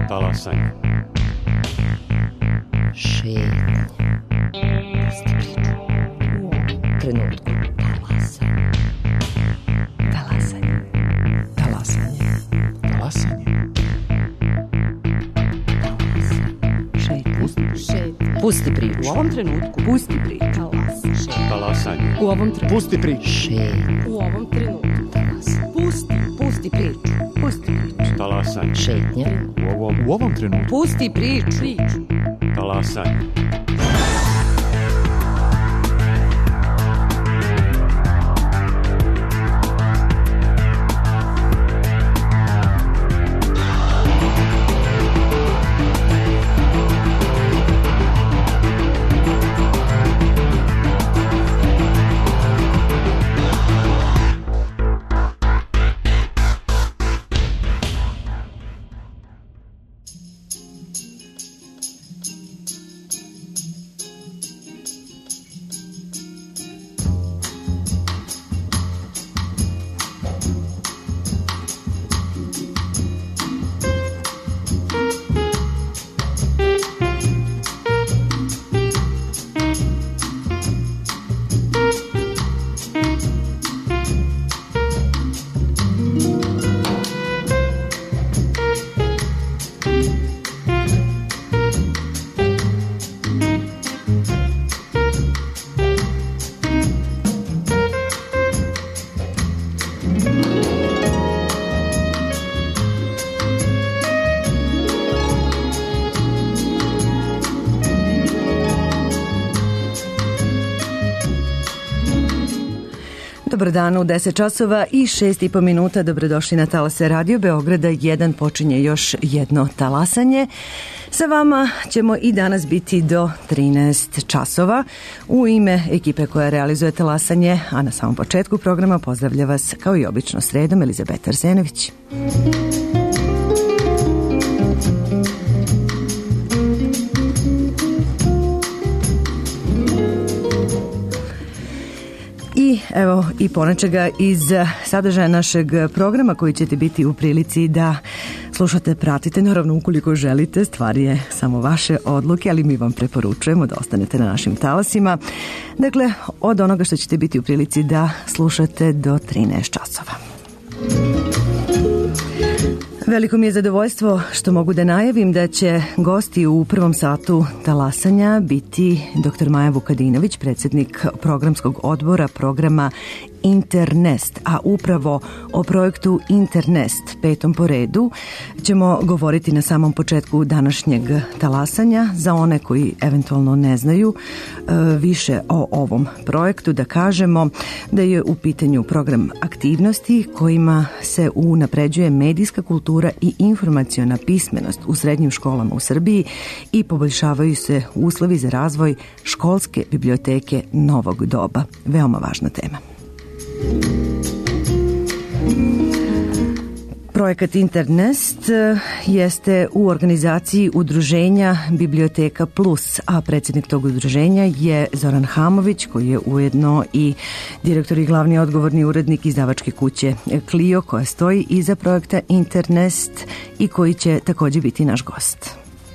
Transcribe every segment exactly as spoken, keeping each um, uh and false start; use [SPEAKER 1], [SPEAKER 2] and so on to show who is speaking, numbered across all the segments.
[SPEAKER 1] Talasanje.
[SPEAKER 2] Šetnja. Pusti priču. U ovom trenutku. Talasanje. Talasanje.
[SPEAKER 3] Talasanje. Talasanje.
[SPEAKER 2] Šetnja. Pusti priču.
[SPEAKER 4] U ovom trenutku. Pusti priču.
[SPEAKER 1] Talasanje.
[SPEAKER 4] U ovom trenutku.
[SPEAKER 3] Pusti priču.
[SPEAKER 2] Šetnja.
[SPEAKER 4] U ovom trenutku.
[SPEAKER 2] Talasanje.
[SPEAKER 4] Pusti. Pusti priču. Pusti priču.
[SPEAKER 1] Talasanje.
[SPEAKER 2] Šetnja.
[SPEAKER 1] U ovom,
[SPEAKER 3] U ovom trenutku.
[SPEAKER 4] Pusti priču. Priču.
[SPEAKER 1] talasanje.
[SPEAKER 5] Dobar dan, u deset časova i šest i po minuta. Dobrodošli na Talase Radio Beograda jedan. Počinje još jedno talasanje. Sa vama ćemo i danas biti do trinaest časova. U ime ekipe koja realizuje talasanje, a na samom početku programa pozdravlja vas kao i obično sredom Elizabeta Arsenović. I evo i ponečega iz sadržaja našeg programa koji ćete biti u prilici da slušate, pratite, naravno ukoliko želite, stvar je samo vaše odluke, ali mi vam preporučujemo da ostanete na našim talasima. Dakle, od onoga što ćete biti u prilici da slušate do trinaest časova. Veliko mi je zadovoljstvo što mogu da najavim da će gosti u prvom satu talasanja biti doktor Maja Vukadinović, predsjednik programskog odbora programa Internest, a upravo o projektu Internest, petom po redu, ćemo govoriti na samom početku današnjeg talasanja. Za one koji eventualno ne znaju više o ovom projektu, da kažemo da je u pitanju program aktivnosti kojima se unapređuje medijska kultura i informaciona pismenost u srednjim školama u Srbiji i poboljšavaju se uslovi za razvoj školske biblioteke novog doba. Veoma važna tema. Projekat Internest jeste u organizaciji udruženja Biblioteka Plus, a predsjednik tog udruženja je Zoran Hamović, koji je ujedno i direktor i glavni odgovorni urednik izdavačke kuće Clio, koja stoji iza projekta Internest i koji će također biti naš gost.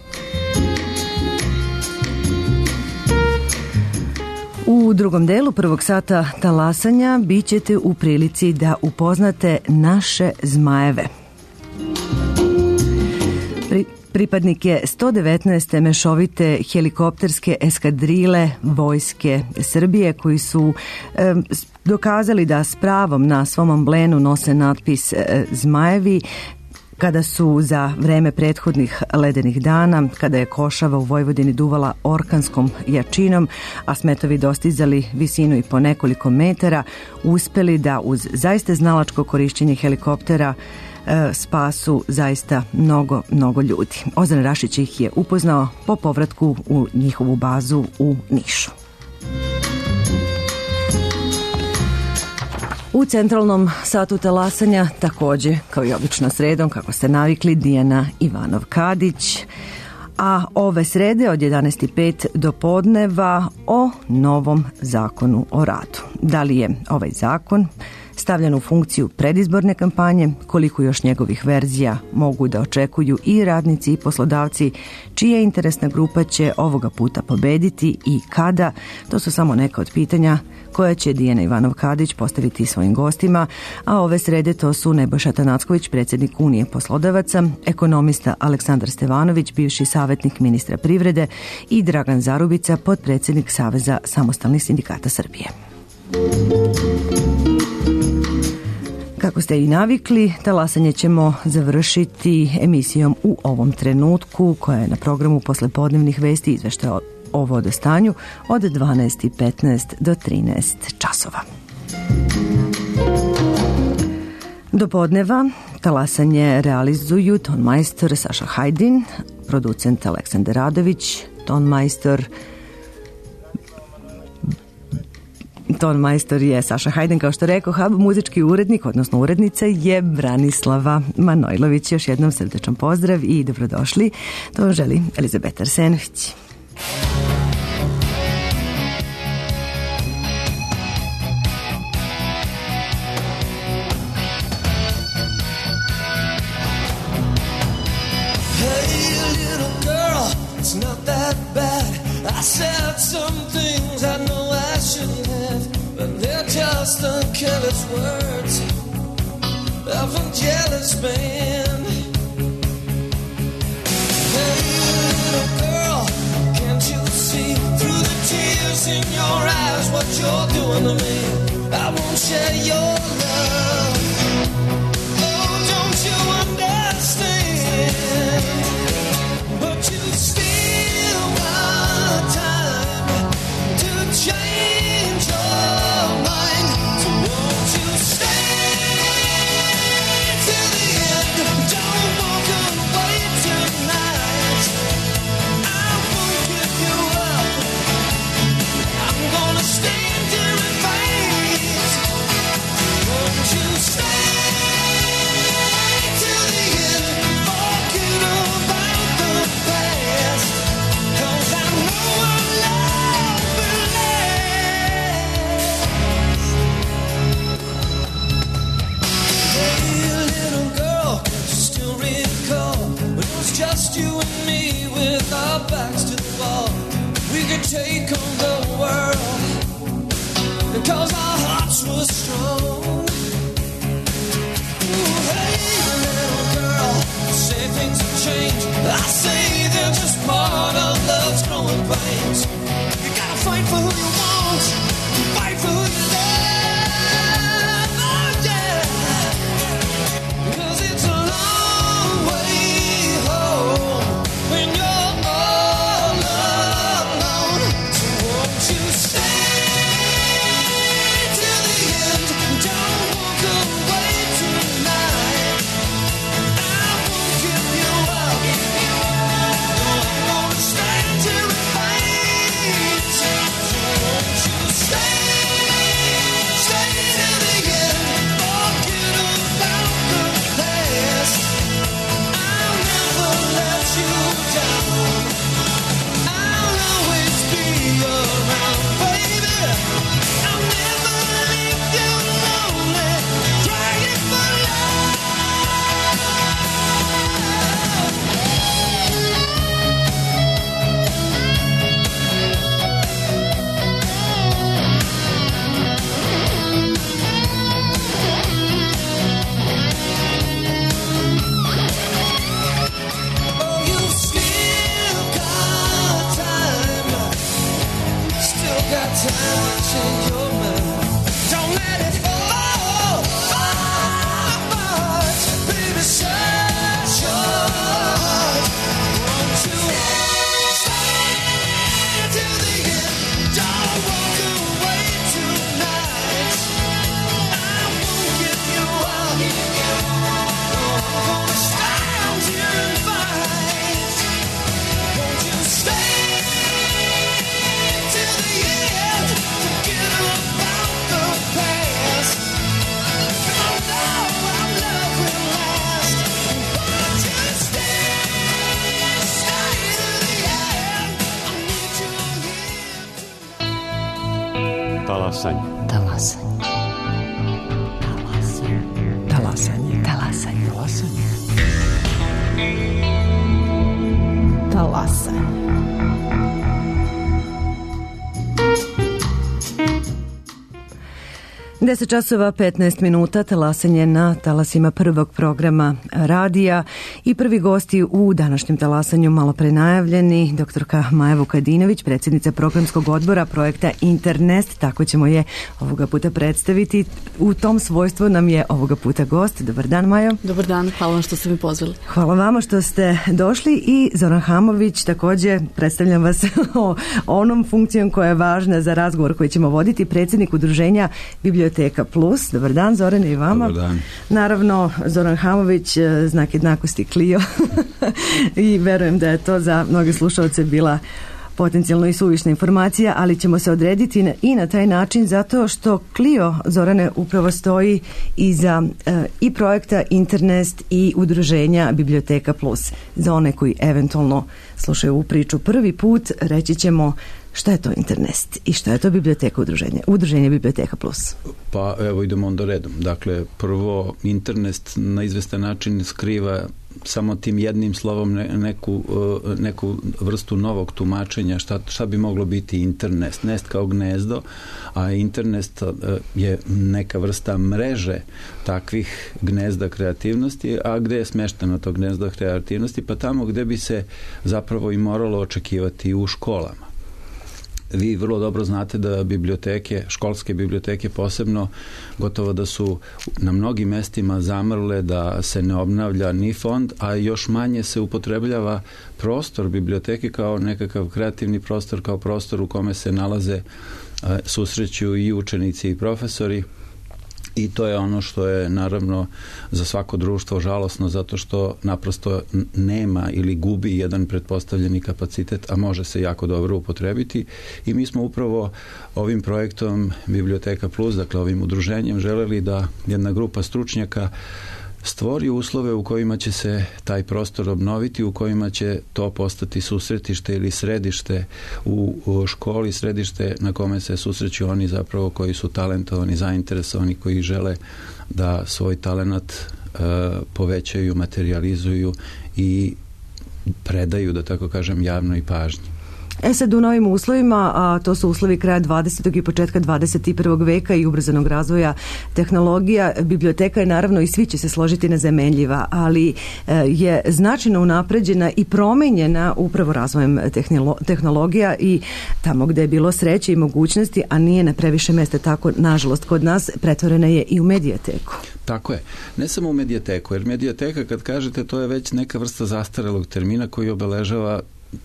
[SPEAKER 5] U drugom delu prvog sata talasanja bit ćete u prilici da upoznate naše zmajeve. Pri, pripadnike sto devetnaeste mešovite helikopterske eskadrile Vojske Srbije koji su e, dokazali da s pravom na svom amblenu nose natpis e, zmajevi, kada su za vreme prethodnih ledenih dana, kada je košava u Vojvodini duvala orkanskom jačinom, a smetovi dostizali visinu i po nekoliko metara, uspeli da uz zaista znalačko korišćenje helikoptera e, spasu zaista mnogo, mnogo ljudi. Ozan Rašić ih je upoznao po povratku u njihovu bazu u Nišu. U centralnom satu talasanja također, kao i obično sredom, kako ste navikli, Dijana Ivanov-Kadić, a ove srede od jedanaest i pet do podneva o novom zakonu o radu. Da li je ovaj zakon stavljan u funkciju predizborne kampanje, koliko još njegovih verzija mogu da očekuju i radnici i poslodavci, čija interesna grupa će ovoga puta pobediti i kada, to su samo neka od pitanja koja će Dijana Ivanov-Kadić postaviti svojim gostima, a ove srede to su Nebojša Tanacković, predsjednik Unije poslodavaca, ekonomista Aleksandar Stevanović, bivši savjetnik ministra privrede i Dragan Zarubica, potpredsjednik Saveza samostalnih sindikata Srbije. Kako ste i navikli, talasanje ćemo završiti emisijom U ovom trenutku, koja je na programu poslepodnevnih vesti izveštaja o vodostanju od dvanaest i petnaest do trinaest časova. Do podneva talasanje realizuju tonmajstor Saša Hajdin, producent Aleksandar Radović, tonmajstor Tonmajstor je Saša Hajdin, kao što rekao, a muzički urednik, odnosno urednica je Branislava Manojlović. Još jednom srdečan pozdrav i dobrodošli. To vam želi Elizabeta Arsenović.
[SPEAKER 6] Just the careless words of a jealous man. Hey, little girl, can't you see through the tears in your eyes what you're doing to me? I won't share your love. Oh, don't you understand? But you still got time to change your mind. Won't you stay till the end? Don't walk away tonight. I won't give you up. I'm gonna stand here and wait. Won't you stay till the end? Forget about the past, 'cause I know our love will last. Hey, little girl, can't you still recall when it was just you and me with our backs to the wall? We could take on the world because our hearts were strong. Ooh, hey, little girl, you say things have changed. I say they're just part of love's growing pains. You gotta fight for who you want, fight for who you love. Oh, yeah. 'Cause it's a long way home when you're all alone. So won't you stay till the end? Don't walk away tonight. I won't give you up. No, I'm gonna stand here and wait. So won't you stay, stay till the end? Forget about the past. I'll never let you down. I'll always be around, baby. I'll never leave you lonely, crying for love. Oh, you've still got time, still got time to change your mind. Don't let it fall, fall apart, baby, shut your heart. Won't you stay till the end? Don't walk away tonight. I won't give you up. No, I'm gonna stand here and fight. Won't you stay till the end? Forget about the past. 'Cause I know our love will last. Won't you stay, stay till the end? I need you here tonight.
[SPEAKER 1] Talasanje.
[SPEAKER 2] Talasanje.
[SPEAKER 3] Talasanje.
[SPEAKER 2] Talasanje.
[SPEAKER 3] Talasanje.
[SPEAKER 4] Talasanje.
[SPEAKER 5] deset časova petnaest minuta, talasanje na talasima prvog programa radija i prvi gosti u današnjem talasanju malo pre najavljeni, doktorka Maja Vukadinović, predsjednica programskog odbora projekta Internest, tako ćemo je ovoga puta predstaviti. U tom svojstvu nam je ovoga puta gost. Dobar dan, Majo.
[SPEAKER 4] Dobar dan, hvala vam što ste mi pozvali.
[SPEAKER 5] Hvala vama što ste došli i Zoran Hamović, također predstavljam vas o onom funkcijom koja je važna za razgovor koji ćemo voditi, predsjednik udruženja Biblioteka Plus. Dobar dan, Zoran, i vama.
[SPEAKER 7] Dobar dan.
[SPEAKER 5] Naravno, Zoran Hamović, znak jednakosti Clio i verujem da je to za mnoge slušalce bila potencijalno i suvišna informacija, ali ćemo se odrediti i na taj način zato što Clio, Zorane, upravo stoji iza e, i projekta Internest i udruženja Biblioteka Plus. Za one koji eventualno slušaju ovu priču prvi put, reći ćemo šta je to Internest i šta je to Biblioteka udruženja, udruženje Biblioteka Plus.
[SPEAKER 7] Pa evo idemo onda redom. Dakle, prvo, Internest na izvestan način skriva samo tim jednim slovom neku, neku vrstu novog tumačenja šta, šta bi moglo biti Internest. Nest kao gnezdo, a Internest je neka vrsta mreže takvih gnezda kreativnosti, a gde je smešteno to gnezdo kreativnosti? Pa tamo gde bi se zapravo i moralo očekivati u školama. Vi vrlo dobro znate da biblioteke, školske biblioteke posebno, gotovo da su na mnogim mestima zamrle, da se ne obnavlja ni fond, a još manje se upotrebljava prostor biblioteke kao nekakav kreativni prostor, kao prostor u kome se nalaze, susreću i učenici i profesori. I to je ono što je naravno za svako društvo žalosno, zato što naprosto nema ili gubi jedan pretpostavljeni kapacitet, a može se jako dobro upotrebiti. I mi smo upravo ovim projektom Biblioteka Plus, dakle ovim udruženjem, želeli da jedna grupa stručnjaka stvori uslove u kojima će se taj prostor obnoviti, u kojima će to postati susretište ili središte u, u školi, središte na kome se susreću oni zapravo koji su talentovani, zainteresovani, koji žele da svoj talenat e, povećaju, materializuju i predaju, da tako kažem, javnoj pažnji.
[SPEAKER 5] E sad u novim uslovima, a to su uslovi kraja dvadesetog i početka dvadeset i prvog veka i ubrzanog razvoja tehnologija, biblioteka je naravno, i svi će se složiti, nezamenljiva, ali je značajno unapređena i promenjena upravo razvojem tehnologija i tamo gde je bilo sreće i mogućnosti, a nije na previše mesta tako, nažalost, kod nas pretvorena je i u medijateku.
[SPEAKER 7] Tako je. Ne samo u medijateku, jer medijateka, kad kažete, to je već neka vrsta zastarelog termina koji obeležava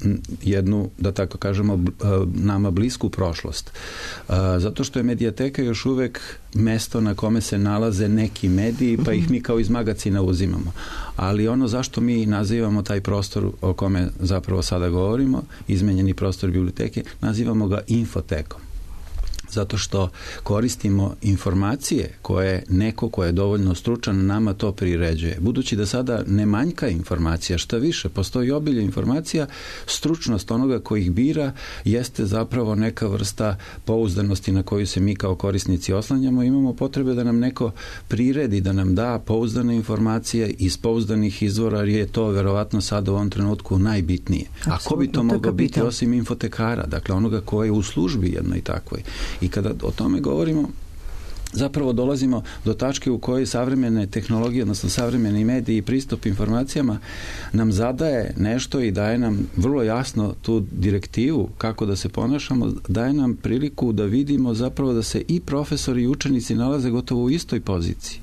[SPEAKER 7] jednu, da tako kažemo, nama blisku prošlost. Zato što je medijateka još uvek mesto na kome se nalaze neki mediji, pa ih mi kao iz magacina uzimamo. Ali ono zašto mi nazivamo taj prostor o kome zapravo sada govorimo, izmenjeni prostor biblioteke, nazivamo ga infotekom. Zato što koristimo informacije koje neko ko je dovoljno stručan nama to priređuje. Budući da sada ne manjka informacija, šta više, postoji obilje informacija, stručnost onoga koji ih bira jeste zapravo neka vrsta pouzdanosti na koju se mi kao korisnici oslanjamo. Imamo potrebe da nam neko priredi, da nam da pouzdane informacije iz pouzdanih izvora, jer je to verovatno sada u ovom trenutku najbitnije. A ko bi to mogao biti osim infotekara, dakle onoga ko je u službi jednoj takvoj. I kada o tome govorimo, zapravo dolazimo do tačke u kojoj savremene tehnologije, odnosno savremeni mediji i pristup informacijama nam zadaje nešto i daje nam vrlo jasno tu direktivu kako da se ponašamo, daje nam priliku da vidimo zapravo da se i profesori i učenici nalaze gotovo u istoj poziciji.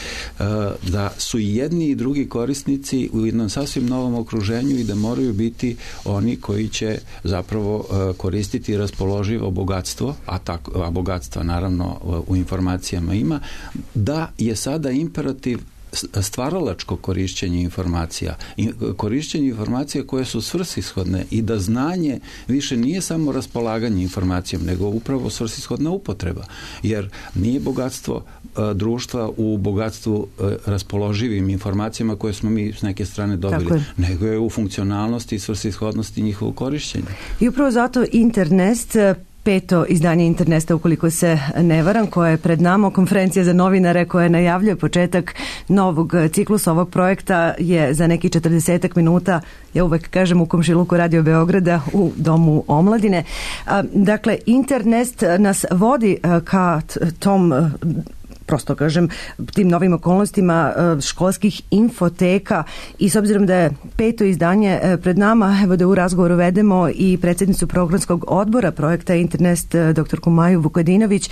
[SPEAKER 7] Da su i jedni i drugi korisnici u jednom sasvim novom okruženju i da moraju biti oni koji će zapravo koristiti raspoloživo bogatstvo, a, tako, a bogatstva naravno u informacijama ima, da je sada imperativ stvaralačko korišćenje informacija, korišćenje informacija koje su svrsishodne i da znanje više nije samo raspolaganje informacijom, nego upravo svrsishodna upotreba. Jer nije bogatstvo a, društva u bogatstvu a, raspoloživim informacijama koje smo mi s neke strane dobili, je. nego je u funkcionalnosti i svrsishodnosti njihovog korišćenja.
[SPEAKER 5] I upravo zato Internest peto izdanje Internesta, ukoliko se ne varam, koje je pred nama. Konferencija za novinare koja najavljuje početak novog ciklusa ovog projekta je za neki četrdesetak minuta, ja uvek kažem, u komšiluku Radio Beograda u Domu omladine. Dakle, Internest nas vodi ka tom, prosto kažem, tim novim okolnostima školskih infoteka i s obzirom da je peto izdanje pred nama, evo da u razgovoru vedemo i predsjednicu programskog odbora projekta Internest, doktorku Maju Vukadinović.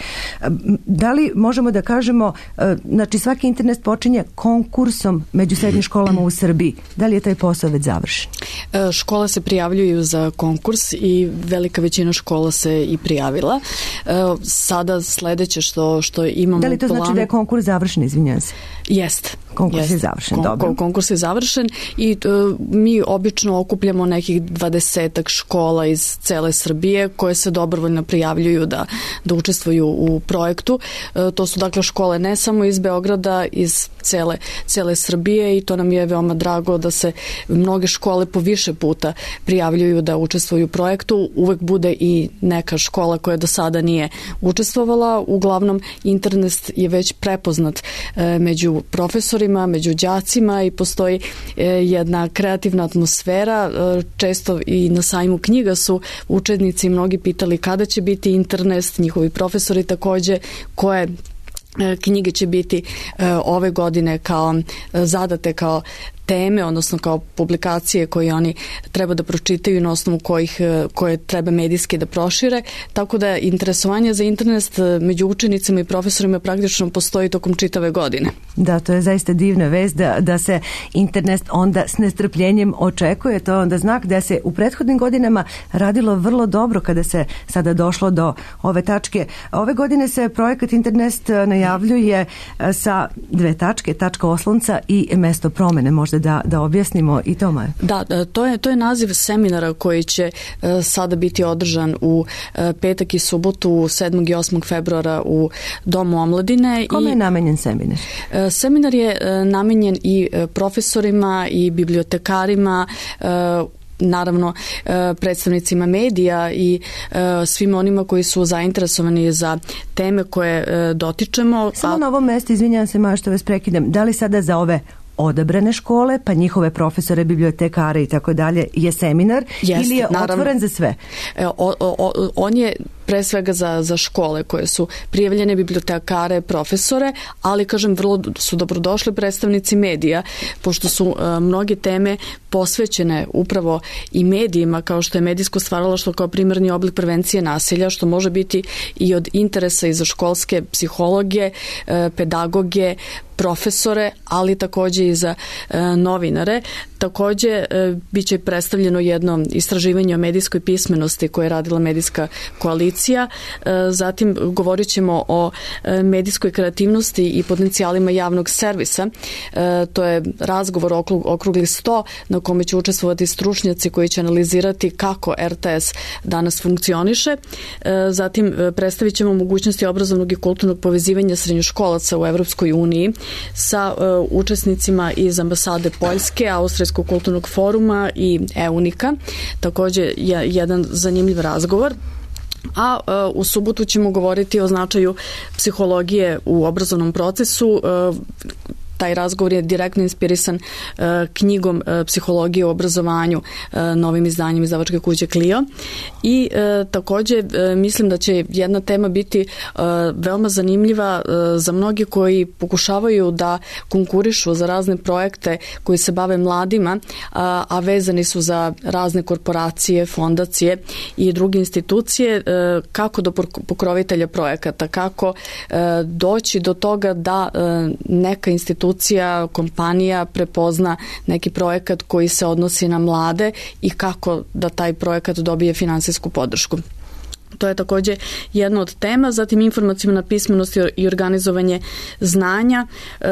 [SPEAKER 5] Da li možemo da kažemo, znači svaki Internest počinje konkursom među srednjim školama u Srbiji. Da li je taj posao već završen?
[SPEAKER 4] Škole se prijavljuju za konkurs i velika većina škola se i prijavila. Sada sledeće što, što imamo...
[SPEAKER 5] Da li to znači da je konkurs završen, izvinjam se?
[SPEAKER 4] Jeste.
[SPEAKER 5] Konkurs
[SPEAKER 4] jest.
[SPEAKER 5] je završen,
[SPEAKER 4] Kon,
[SPEAKER 5] dobro.
[SPEAKER 4] Konkurs je završen i uh, mi obično okupljamo nekih dvadesetak škola iz cele Srbije koje se dobrovoljno prijavljuju da, da učestvuju u projektu. Uh, to su dakle škole ne samo iz Beograda, iz cele, cele Srbije i to nam je veoma drago da se mnoge škole po više puta prijavljuju da učestvuju u projektu. Uvek bude i neka škola koja do sada nije učestvovala. Uglavnom, Internest je već prepoznat uh, među profesorima, među đacima i postoji e, jedna kreativna atmosfera. E, često i na sajmu knjiga su učenici mnogi pitali kada će biti Internest, njihovi profesori takođe, koje e, knjige će biti e, ove godine kao e, zadate kao teme, odnosno kao publikacije koje oni treba da pročitaju na osnovu kojih, koje treba medijski da prošire, tako da interesovanje za Internest među učenicima i profesorima praktično postoji tokom čitave godine.
[SPEAKER 5] Da, to je zaista divna vest da, da se Internest onda s nestrpljenjem očekuje. To je onda znak da se u prethodnim godinama radilo vrlo dobro kada se sada došlo do ove tačke. Ove godine se projekat Internest najavljuje sa dve tačke, tačka oslonca i mesto promene. Možda da, da objasnimo i to, Maja.
[SPEAKER 4] Da, to je, to je naziv seminara koji će uh, sada biti održan u uh, petak i subotu sedmog i osmog februara u Domu omladine.
[SPEAKER 5] Kome je namenjen seminar?
[SPEAKER 4] Uh, seminar je uh, namenjen i uh, profesorima i bibliotekarima, uh, naravno predstavnicima medija i svim onima koji su zainteresovani za teme koje dotičemo.
[SPEAKER 5] Samo na ovom mestu, izvinjam se, Maja, što vas prekidam, da li sada za ove odabrane škole, pa njihove profesore, bibliotekare i tako dalje, je seminar Jest, ili je naravno otvoren za sve?
[SPEAKER 4] O, o, on je pre svega za, za škole koje su prijavljene, bibliotekare, profesore, ali kažem vrlo su dobrodošli predstavnici medija, pošto su uh, mnoge teme posvećene upravo i medijima, kao što je medijsko stvaralaštvo kao primarni oblik prevencije nasilja, što može biti i od interesa i za školske psihologe, uh, pedagoge, profesore, ali takođe i za uh, novinare. Takođe, uh, bit će predstavljeno jedno istraživanje o medijskoj pismenosti koje je radila medijska koalicija. Zatim govorit ćemo o medijskoj kreativnosti i potencijalima javnog servisa. To je razgovor okrugli sto na kome će učestvovati stručnjaci koji će analizirati kako R T S danas funkcioniše. Zatim predstavit ćemo mogućnosti obrazovnog i kulturnog povezivanja srednjoškolaca u Evropskoj uniji sa učesnicima iz ambasade Poljske, Austrijskog kulturnog foruma i EUNIKA. Takođe je jedan zanimljiv razgovor. A uh, u subotu ćemo govoriti o značaju psihologije u obrazovnom procesu. Uh, taj razgovor je direktno inspirisan uh, knjigom uh, Psihologije u obrazovanju, uh, novim izdanjem izdavačke kuće Clio. I uh, takođe uh, mislim da će jedna tema biti uh, veoma zanimljiva uh, za mnogi koji pokušavaju da konkurišu za razne projekte koji se bave mladima, uh, a vezani su za razne korporacije, fondacije i druge institucije, uh, kako do pokrovitelja projekata, kako uh, doći do toga da uh, neka institucija, kompanija prepozna neki projekat koji se odnosi na mlade i kako da taj projekat dobije finansijsku podršku. To je takođe jedna od tema, zatim informacijna pismenost i organizovanje znanja. E,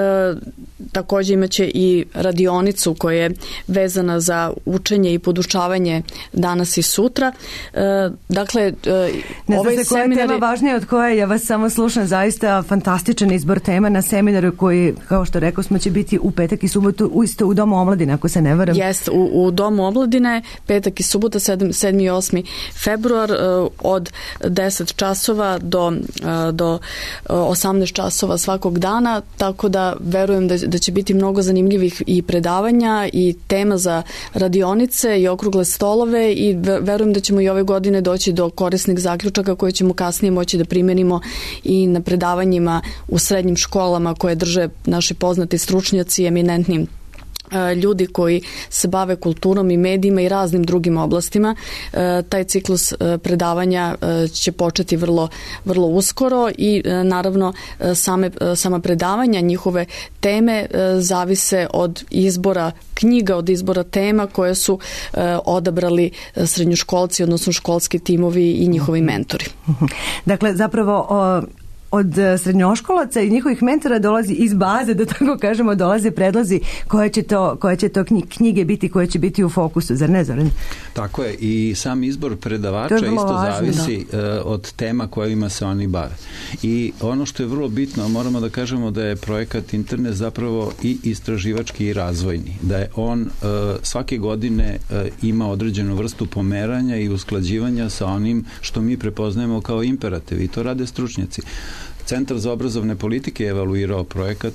[SPEAKER 4] takođe imaće i radionicu koja je vezana za učenje i podučavanje danas i sutra. E, dakle, e,
[SPEAKER 5] ne
[SPEAKER 4] ovaj
[SPEAKER 5] znam se koja
[SPEAKER 4] seminar...
[SPEAKER 5] je tema važnija od koje, ja vas samo slušam, zaista fantastičan izbor tema na seminaru koji, kao što rekao smo, će biti u petak i subotu u isto u Domu omladine, ako se ne varam.
[SPEAKER 4] Jest, u, u Domu omladine, petak i subota, sedmi i osmi februar, od od deset časova do, do osamnaest časova svakog dana, tako da verujem da, da će biti mnogo zanimljivih i predavanja i tema za radionice i okrugle stolove i verujem da ćemo i ove godine doći do korisnih zaključaka koje ćemo kasnije moći da primenimo i na predavanjima u srednjim školama koje drže naši poznati stručnjaci, eminentni ljudi koji se bave kulturom i medijima i raznim drugim oblastima. Taj ciklus predavanja će početi vrlo, vrlo uskoro i naravno same, sama predavanja, njihove teme zavise od izbora knjiga, od izbora tema koje su odabrali srednjoškolci, odnosno školski timovi i njihovi mentori.
[SPEAKER 5] Dakle, zapravo o... od srednjoškolaca i njihovih mentora dolazi iz baze, da tako kažemo, dolaze predlozi koje će to, koje će to knjige biti, koje će biti u fokusu, zar ne, Zoran?
[SPEAKER 7] Tako je, i sam izbor predavača isto važno, zavisi da. od tema kojima se oni bave. I ono što je vrlo bitno, moramo da kažemo da je projekat Internet zapravo i istraživački i razvojni, da je on svake godine ima određenu vrstu pomeranja i usklađivanja sa onim što mi prepoznajemo kao imperativ i to rade stručnjaci. Centar za obrazovne politike je evaluirao projekat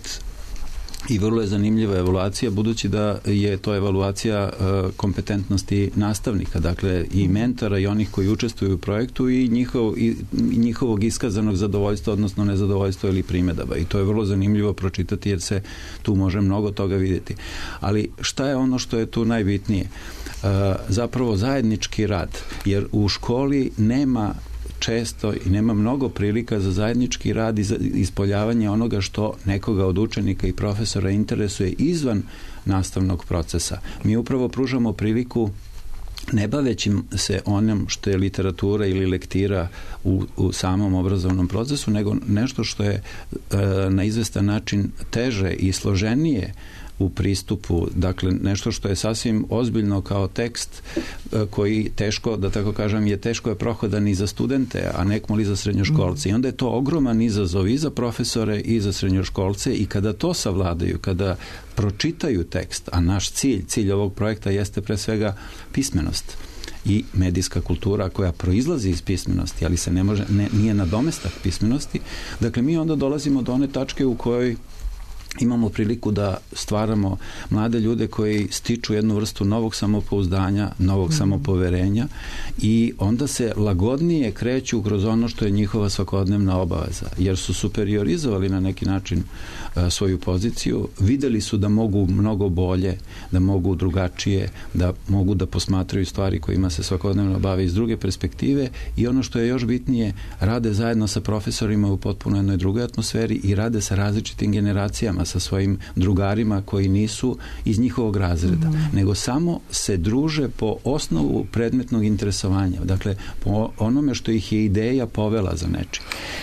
[SPEAKER 7] i vrlo je zanimljiva evaluacija, budući da je to evaluacija kompetentnosti nastavnika, dakle i mentora i onih koji učestvuju u projektu i, njihov, i njihovog iskazanog zadovoljstva, odnosno nezadovoljstva ili primedaba. I to je vrlo zanimljivo pročitati jer se tu može mnogo toga vidjeti. Ali šta je ono što je tu najbitnije? Zapravo zajednički rad, jer u školi nema često i nema mnogo prilika za zajednički rad i za ispoljavanje onoga što nekoga od učenika i profesora interesuje izvan nastavnog procesa. Mi upravo pružamo priliku ne baveći se onom što je literatura ili lektira u, u samom obrazovnom procesu, nego nešto što je e, na izvestan način teže i složenije u pristupu, dakle nešto što je sasvim ozbiljno kao tekst koji teško, da tako kažem, je teško je prohodan i za studente, a nekmoli za srednjoškolce. I onda je to ogroman izazov i za profesore i za srednjoškolce i kada to savladaju, kada pročitaju tekst, a naš cilj, cilj ovog projekta jeste pre svega pismenost i medijska kultura koja proizlazi iz pismenosti, ali se ne može, ne, nije nadomestak pismenosti. Dakle, mi onda dolazimo do one tačke u kojoj imamo priliku da stvaramo mlade ljude koji stiču jednu vrstu novog samopouzdanja, novog mm. samopoverenja i onda se lagodnije kreću kroz ono što je njihova svakodnevna obaveza, jer su superiorizovali na neki način a, svoju poziciju, videli su da mogu mnogo bolje, da mogu drugačije, da mogu da posmatraju stvari kojima se svakodnevno bave iz druge perspektive i ono što je još bitnije, rade zajedno sa profesorima u potpuno jednoj drugoj atmosferi i rade sa različitim generacijama, sa svojim drugarima koji nisu iz njihovog razreda, mm. nego samo se druže po osnovu predmetnog interesovanja. Dakle, po onome što ih je ideja povela za nečim.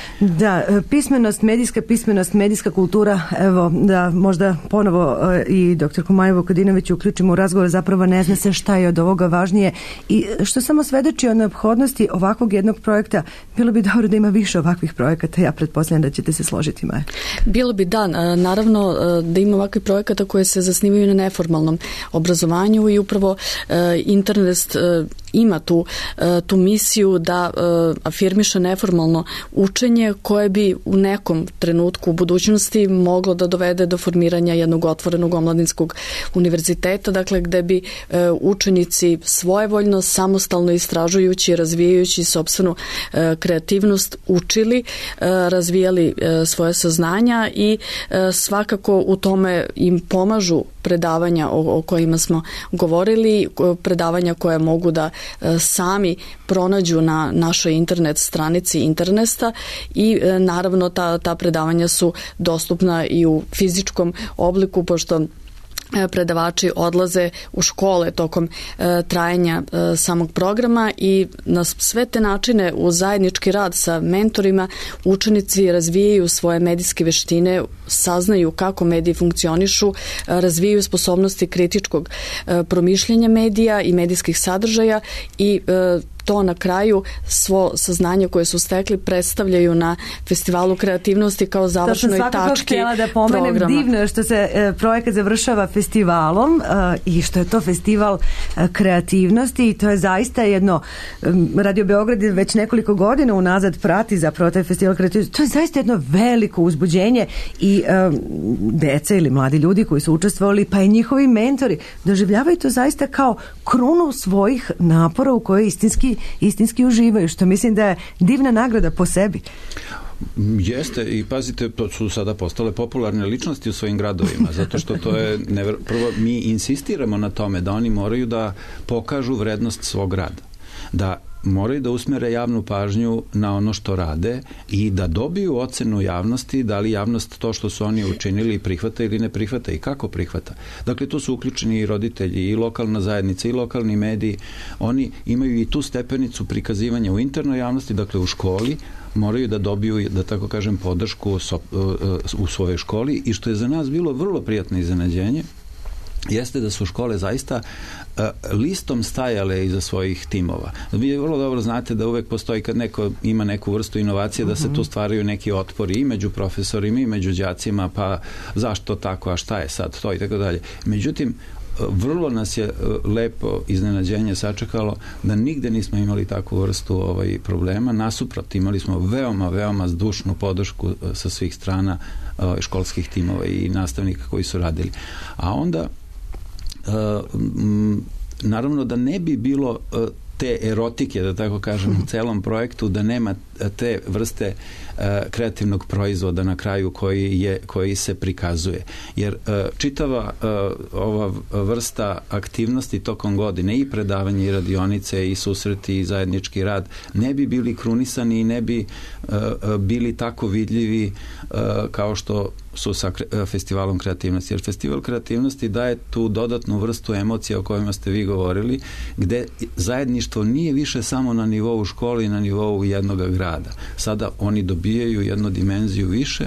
[SPEAKER 5] Da, pismenost, medijska pismenost, medijska kultura, evo, da možda ponovo i doktorku Maju Vukadinović uključimo u razgovor, zapravo ne zna se šta je od ovoga važnije i što samo svedoči o neophodnosti ovakvog jednog projekta. Bilo bi dobro da ima više ovakvih projekata, ja pretpostavljam da ćete se složiti, Maja.
[SPEAKER 4] Bilo bi, da, naravno da ima ovakvih projekata koje se zasnivaju na neformalnom obrazovanju i upravo internet ima tu, tu misiju da afirmiše neformalno učenje koje bi u nekom trenutku u budućnosti moglo da dovede do formiranja jednog otvorenog omladinskog univerziteta, dakle gde bi učenici svojevoljno, samostalno istražujući, razvijajući sopstvenu kreativnost učili, razvijali svoje saznanja i svakako u tome im pomažu predavanja o, o kojima smo govorili, predavanja koje mogu da sami pronađu na našoj internet stranici interneta i naravno ta, ta predavanja su dostupna i u fizičkom obliku, pošto predavači odlaze u škole tokom e, trajanja e, samog programa i na sve te načine u zajednički rad sa mentorima učenici razvijaju svoje medijske veštine, saznaju kako mediji funkcionišu, razvijaju sposobnosti kritičkog e, promišljanja medija i medijskih sadržaja i e, to na kraju svo saznanje koje su stekli predstavljaju na festivalu kreativnosti kao završnoj tački programa. To sam svakako htjela da pomenem,
[SPEAKER 5] programa. Divno je što se e, projekat završava festivalom e, i što je to festival e, kreativnosti i to je zaista jedno, e, Radio Beograd je već nekoliko godina unazad prati zapravo taj festival kreativnosti. To je zaista jedno veliko uzbuđenje i e, deca ili mladi ljudi koji su učestvovali, pa i njihovi mentori doživljavaju to zaista kao krunu svojih napora u kojoj istinski, istinski uživaju, što mislim da je divna nagrada po sebi.
[SPEAKER 7] Jeste, i pazite, to su sada postale popularne ličnosti u svojim gradovima, zato što to je, nevr... prvo mi insistiramo na tome da oni moraju da pokažu vrednost svog rada, da moraju da usmere javnu pažnju na ono što rade i da dobiju ocenu javnosti, da li javnost to što su oni učinili prihvata ili ne prihvata i kako prihvata. Dakle, tu su uključeni i roditelji, i lokalna zajednica, i lokalni mediji. Oni imaju i tu stepenicu prikazivanja u internoj javnosti, dakle u školi, moraju da dobiju, da tako kažem, podršku u svojoj školi i što je za nas bilo vrlo prijatno iznenađenje, jeste da su škole zaista uh, listom stajale iza svojih timova. Vi vrlo dobro znate da uvek postoji kad neko ima neku vrstu inovacije da se tu stvaraju neki otpori i među profesorima i među đacima, pa zašto tako, a šta je sad to i tako dalje. Međutim, vrlo nas je lepo iznenađenje sačekalo da nigde nismo imali takvu vrstu ovaj, problema. Nasuprot, imali smo veoma, veoma zdušnu podršku sa svih strana ovaj, školskih timova i nastavnika koji su radili. A onda Uh, m, naravno da ne bi bilo uh, te erotike, da tako kažem, u celom projektu, da nema te vrste uh, kreativnog proizvoda na kraju koji, je, koji se prikazuje. Jer uh, čitava uh, ova vrsta aktivnosti tokom godine i predavanje i radionice i susreti i zajednički rad ne bi bili krunisani i ne bi uh, bili tako vidljivi uh, kao što su sa festivalom kreativnosti. Jer festival kreativnosti daje tu dodatnu vrstu emocija o kojima ste vi govorili, gde zajedništvo nije više samo na nivou škole i na nivou jednog grada. Sada oni dobijaju jednu dimenziju više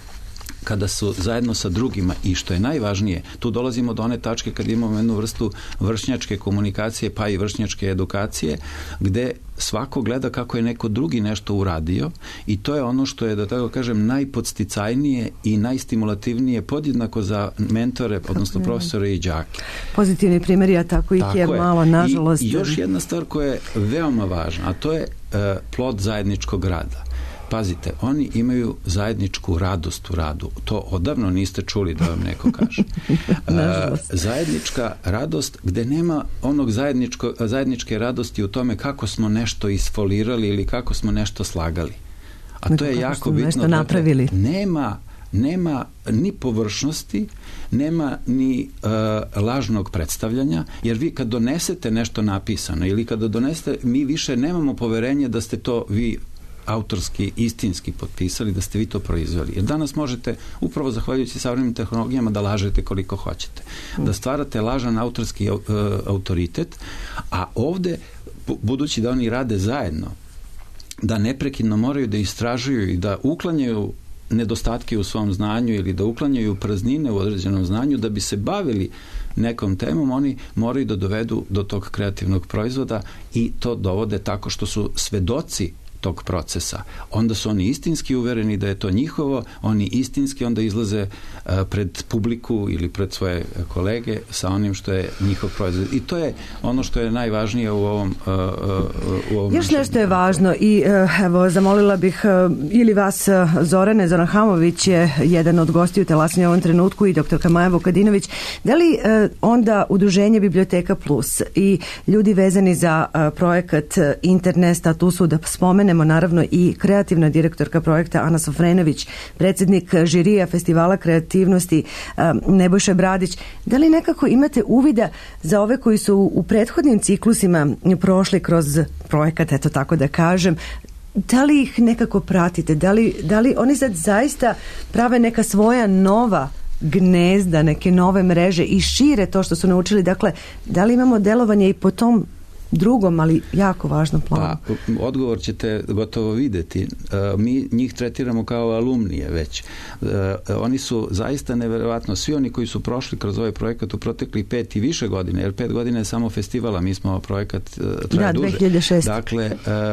[SPEAKER 7] kada su zajedno sa drugima i što je najvažnije, tu dolazimo do one tačke kad imamo jednu vrstu vršnjačke komunikacije pa i vršnjačke edukacije gde svako gleda kako je neko drugi nešto uradio i to je ono što je, da tako kažem, najpodsticajnije i najstimulativnije podjednako za mentore, odnosno profesore i đake.
[SPEAKER 5] Pozitivni primjeri, a tako ih tako je malo, nažalost.
[SPEAKER 7] I, I još jedna stvar koja je veoma važna, a to je uh, plod zajedničkog rada. Pazite, oni imaju zajedničku radost u radu. To odavno niste čuli da vam neko kaže. uh, zajednička radost gde nema onog zajedničko, zajedničke radosti u tome kako smo nešto isfolirali ili kako smo nešto slagali. A neko to je jako bitno. Dakle, nema, nema ni površnosti, nema ni uh, lažnog predstavljanja, jer vi kad donesete nešto napisano ili kada donesete, mi više nemamo poverenje da ste to vi autorski, istinski potpisali, da ste vi to proizveli. Jer danas možete, upravo zahvaljujući savremenim tehnologijama, da lažete koliko hoćete. Da stvarate lažan autorski uh, autoritet, a ovde, budući da oni rade zajedno, da neprekidno moraju da istražuju i da uklanjaju nedostatke u svom znanju ili da uklanjaju praznine u određenom znanju, da bi se bavili nekom temom, oni moraju da dovedu do tog kreativnog proizvoda i to dovode tako što su svedoci tog procesa. Onda su oni istinski uvereni da je to njihovo, oni istinski onda izlaze uh, pred publiku ili pred svoje kolege sa onim što je njihov proizvod. I to je ono što je najvažnije u ovom uh, uh, u ovom
[SPEAKER 5] Još nešto je važno i uh, evo, zamolila bih uh, ili vas uh, Zorane, Zoran Hamović je jedan od gostiju Talasanja u ovom trenutku i doktorka Maja Vukadinović. Da li uh, onda Udruženje Biblioteka Plus i ljudi vezani za uh, projekat uh, Internesta, tu su da spomenemo naravno i kreativna direktorka projekta Ana Sofrenović, predsjednik žirija Festivala kreativnosti Nebojša Bradić. Da li nekako imate uvida za ove koji su u prethodnim ciklusima prošli kroz projekat, eto tako da kažem, da li ih nekako pratite? Da li, da li oni sad zaista prave neka svoja nova gnezda, neke nove mreže i šire to što su naučili? Dakle, da li imamo delovanje i po tom drugom, ali jako važnom planu?
[SPEAKER 7] Pa, odgovor ćete gotovo videti. Mi njih tretiramo kao alumnije već. Oni su zaista neverovatno, svi oni koji su prošli kroz ovaj projekat u protekli pet i više godine, jer pet godina je samo festivala, mi smo projekat traje
[SPEAKER 5] da,
[SPEAKER 7] duže.
[SPEAKER 5] dve hiljade šeste.
[SPEAKER 7] Dakle,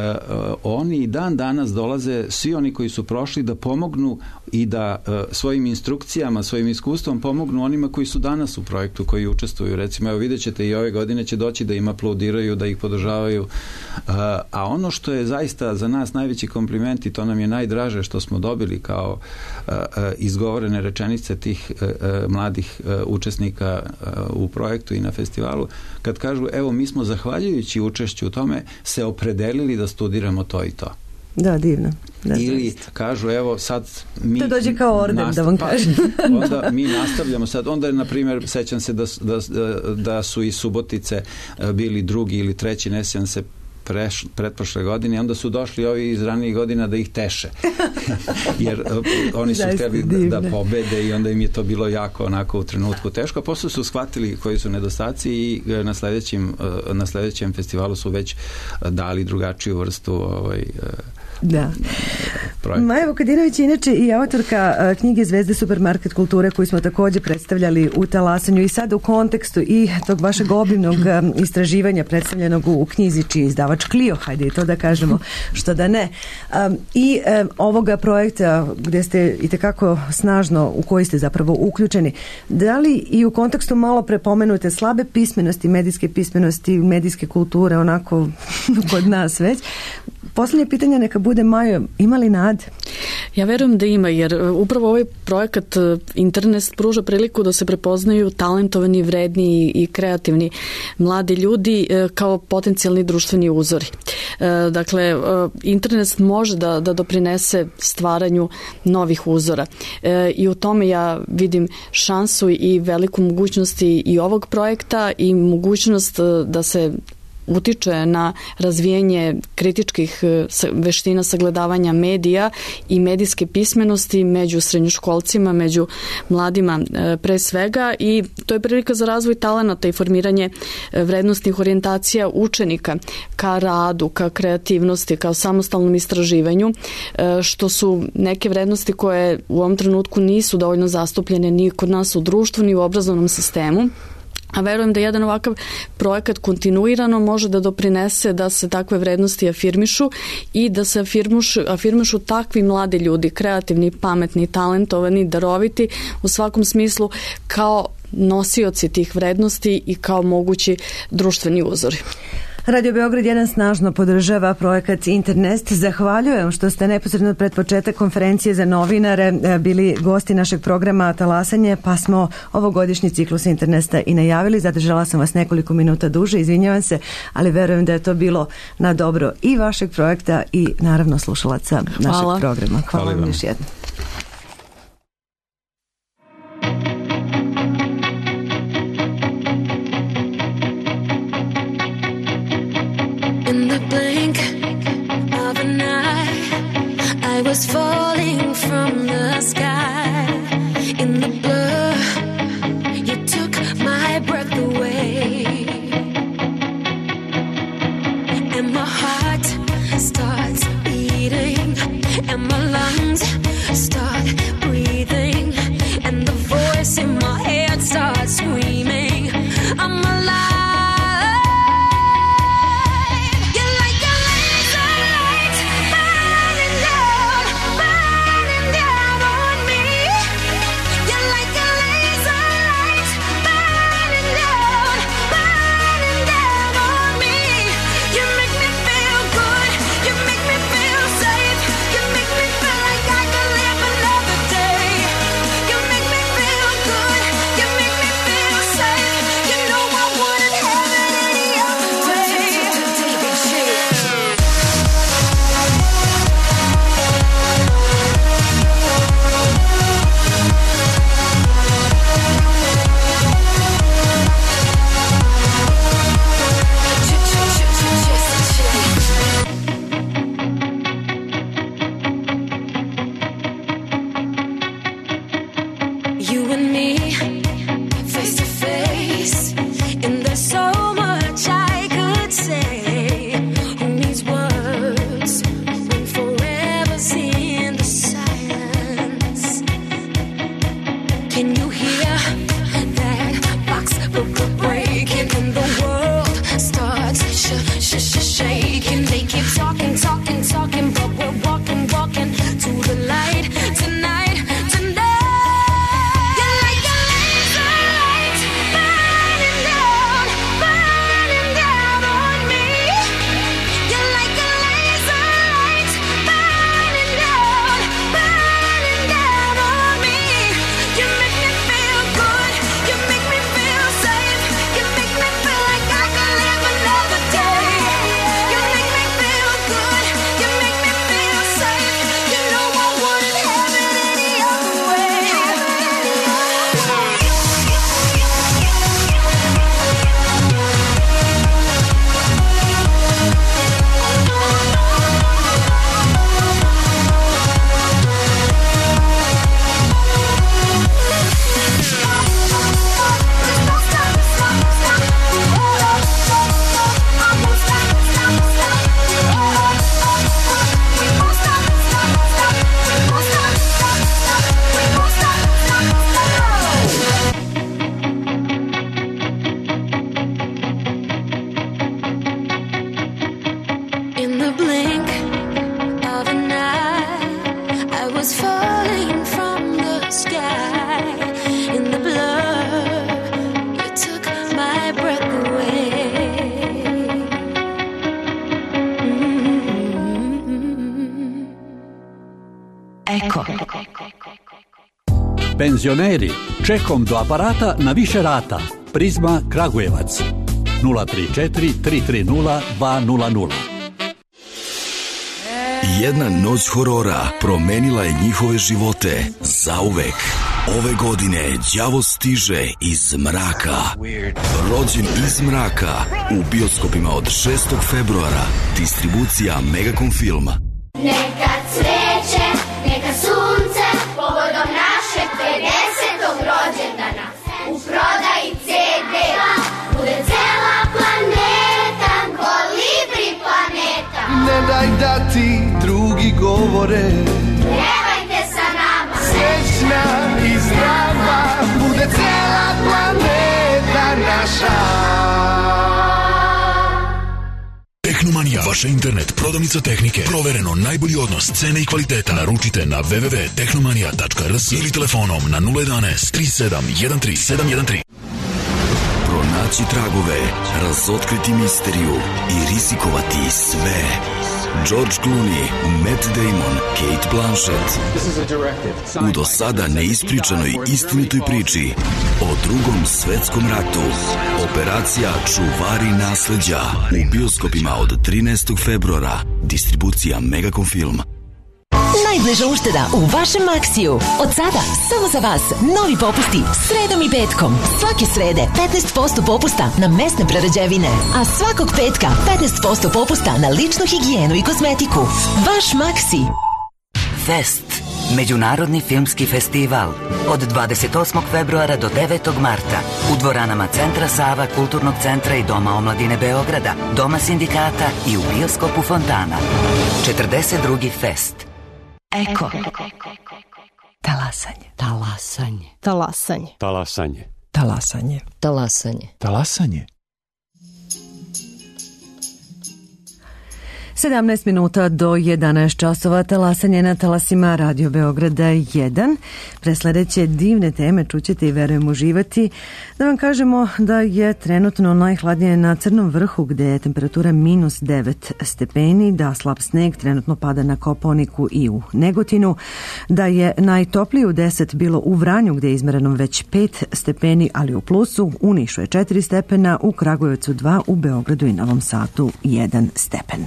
[SPEAKER 7] oni i dan danas dolaze, svi oni koji su prošli, da pomognu i da svojim instrukcijama, svojim iskustvom pomognu onima koji su danas u projektu, koji učestvuju. Recimo, evo vidjet ćete i ove godine će doći da im aplaudiraju, da ih podržavaju. A ono što je zaista za nas najveći kompliment i to nam je najdraže što smo dobili kao izgovorene rečenice tih mladih učesnika u projektu i na festivalu, kad kažu, evo, mi smo zahvaljujući učešću u tome se opredelili da studiramo to i to.
[SPEAKER 5] Da, divno. Da,
[SPEAKER 7] ili
[SPEAKER 5] zaista.
[SPEAKER 7] Kažu, evo sad mi
[SPEAKER 5] to dođe kao orden, nastav... da vam kažem.
[SPEAKER 7] Pa, onda mi nastavljamo sad, onda je, na primjer, sećam se da, da, da su i Subotice bili drugi ili treći, ne sjećam se, Preš, pretprošle godine, onda su došli ovi iz ranijih godina da ih teše. Jer uh, oni su hteli da, da pobede i onda im je to bilo jako onako u trenutku teško. A posle su shvatili koji su nedostaci i uh, na, sledećim, uh, na sledećem festivalu su već uh, dali drugačiju vrstu ovaj, uh,
[SPEAKER 5] da. Maja Vukadinović je inače i autorka uh, knjige Zvezde supermarket kulture koju smo također predstavljali u Talasanju i sad u kontekstu i tog vašeg obimnog um, istraživanja predstavljenog u, u knjizi čiji je izdavač Clio, hajde i to da kažemo, što da ne. Um, I um, ovoga projekta gdje ste itekako snažno, u koji ste zapravo uključeni, da li i u kontekstu malo prepomenute slabe pismenosti, medijske pismenosti, medijske kulture, onako kod nas već, posljednje pitanje neka bude, Majo, ima li nade?
[SPEAKER 4] Ja verujem da ima, jer upravo ovaj projekat Internet pruža priliku da se prepoznaju talentovani, vredni i kreativni mladi ljudi kao potencijalni društveni uzori. Dakle, Internet može da, da doprinese stvaranju novih uzora. I u tome ja vidim šansu i veliku mogućnost i ovog projekta i mogućnost da se utiče na razvijenje kritičkih veština sagledavanja medija i medijske pismenosti među srednjoškolcima, među mladima pre svega, i to je prilika za razvoj talenata i formiranje vrednostnih orijentacija učenika ka radu, ka kreativnosti, kao samostalnom istraživanju, što su neke vrednosti koje u ovom trenutku nisu dovoljno zastupljene ni kod nas u društvu, ni u obrazovnom sistemu. A verujem da jedan ovakav projekat kontinuirano može da doprinese da se takve vrednosti afirmišu i da se afirmišu, afirmišu takvi mladi ljudi, kreativni, pametni, talentovani, daroviti u svakom smislu kao nosioci tih vrednosti i kao mogući društveni uzori.
[SPEAKER 5] Radio Beograd jedan snažno podržava projekat Internest. Zahvaljujem što ste neposredno pred početak konferencije za novinare bili gosti našeg programa Talasanje, pa smo ovogodišnji ciklus Internesta i najavili. Zadržala sam vas nekoliko minuta duže, izvinjavam se, ali verujem da je to bilo na dobro i vašeg projekta i naravno slušalaca našeg
[SPEAKER 4] Hvala.
[SPEAKER 5] programa. Hvala,
[SPEAKER 7] Hvala
[SPEAKER 5] vam još jednom.
[SPEAKER 8] In the blink of an eye, I was falling from the sky. In the blur, you took my breath away. And my heart starts beating, and my lungs start breathing, and the voice in my head starts screaming, I'm alive. You and me, face to face, and there's so much I could say. Can you hear that box breaking and the world starts sh- sh- sh- shaking? They keep talking, talking, talking, but we're walking, walking to the light tonight, tonight. You're like a laser light burning down, burning down on me. You're like a laser light burning down, burning down on me. You make me feel good, you make me feel safe, you make me feel like I can live another day. You make me feel good, you make me feel safe. You know I wouldn't have it any other way. In the blink of an eye, I was falling from the sky. In the blur, you took my breath away. Mm-hmm.
[SPEAKER 2] Eko.
[SPEAKER 9] Penzioneri, čekom do aparata na više rata. Prizma Kragujevac. nula tri četiri tri tri nula dva nula nula.
[SPEAKER 10] Jedna noć horora promenila je njihove živote zauvek. Ove godine đavo stiže iz mraka. Rođen iz mraka u bioskopima od šestog februara. Distribucija Megacom Film.
[SPEAKER 11] Neka cveće, neka sunce, povodom našeg pedesetog rođendana. U prodaji ce de bude cela planeta, Kolibri planeta.
[SPEAKER 6] Ne daj da ti drugi govore,
[SPEAKER 11] Pevajte sa nama,
[SPEAKER 6] srećna i zdrava, bude cela planeta naša.
[SPEAKER 10] Tehnomanija, vaša internet prodavnica tehnike. Provereno najbolji odnos cene i kvaliteta. Naručite na w w w tačka tehnomanija tačka r s ili telefonom na nula jedanaest tri sedam jedan tri sedam jedan tri. Pronaći tragove, razotkriti misteriju i rizikovati sve. George Clooney, Matt Damon, Kate Blanchett. U do sada neispričanoj istinitoj priči o drugom svetskom ratu. Operacija Čuvari nasleđa u bioskopima od trinaestog februara. Distribucija Megacom Film.
[SPEAKER 12] Najbliža ušteda u vašem Maksiju. Od sada, samo za vas, novi popusti sredom i petkom. Svake srede petnaest posto popusta na mesne prerađevine, a svakog petka petnaest posto popusta na ličnu higijenu i kozmetiku. Vaš Maksi.
[SPEAKER 13] Fest. Međunarodni filmski festival. Od dvadeset osmog februara do devetog marta. U dvoranama Centra Sava, Kulturnog centra i Doma omladine Beograda, Doma sindikata i u bioskopu Fontana. četrdeset drugi Fest.
[SPEAKER 2] Eko.
[SPEAKER 5] Talasanje.
[SPEAKER 2] Talasanje.
[SPEAKER 14] Talasanje.
[SPEAKER 1] Talasanje.
[SPEAKER 5] Talasanje.
[SPEAKER 2] Talasanje.
[SPEAKER 3] Talasanje.
[SPEAKER 5] sedamnaest minuta do jedanaest časova, talasanje na talasima Radio Beograda jedan. Pre sledeće divne teme čućete i verujem uživati. Da vam kažemo da je trenutno najhladnije na Crnom vrhu gde je temperatura minus devet stepeni, da slab sneg trenutno pada na Kopaoniku i u Negotinu, da je najtoplije u deset bilo u Vranju gde je izmereno već pet stepeni, ali u plusu, u Nišu je četiri stepena, u Kragujevcu dva, u Beogradu i Novom Sadu jedan stepen.